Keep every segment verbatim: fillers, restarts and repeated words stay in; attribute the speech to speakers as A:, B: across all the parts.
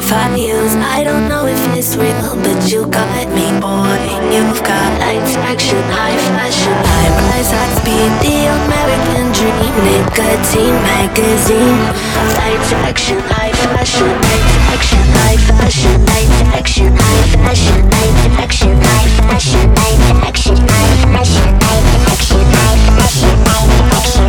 A: life I use, I don't know if it's real, but you got me, boy. You've got lights, action, high fashion, high rise, high speed, the American dream. Nicotine magazine. Lights, action, high fashion, lights, action, high fashion, lights, action, high fashion, lights, action, high fashion, lights, action, high fashion, lights, action, high fashion, lights, action,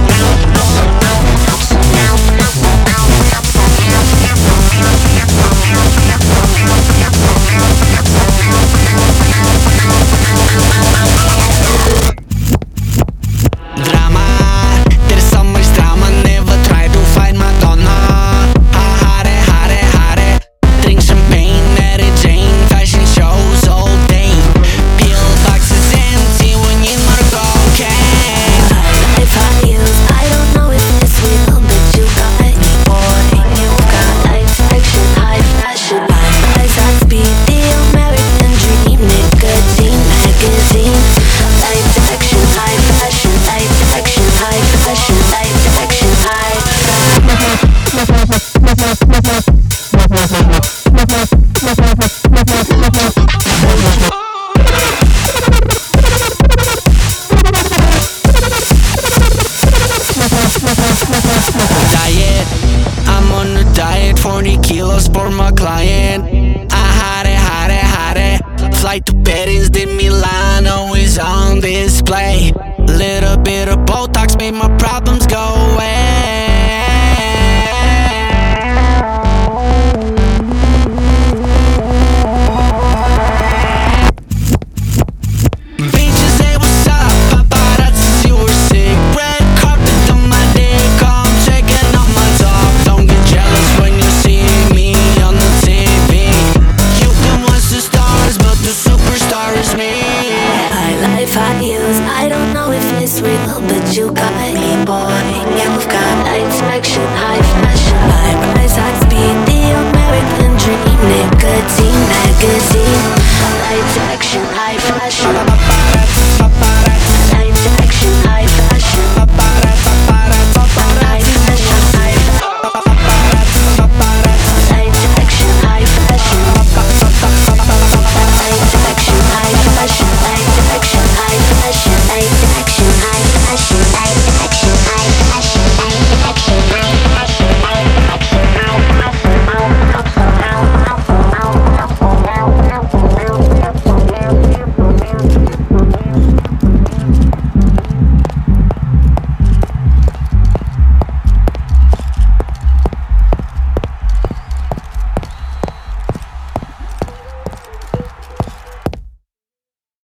B: Drama, there's so much drama. Never try to fight Madonna. Hare, hare, hare. Drink champagne, Mary Jane. Fashion shows all day. Pill boxes empty when you more cocaine.
A: life I use, I don't know if it's real, but you got me, boy. You got lights, action, high fashion, high rise, high speed, the American dream. Nicotine magazine. Lights, action, high fashion, lights, action, high fashion, lights, action, high
B: Diet, I'm on a diet. Forty kilos for my client. I hare, hare, hare. Flight to Paris, then Milan, always on display. Little bit of Botox made my problems go away.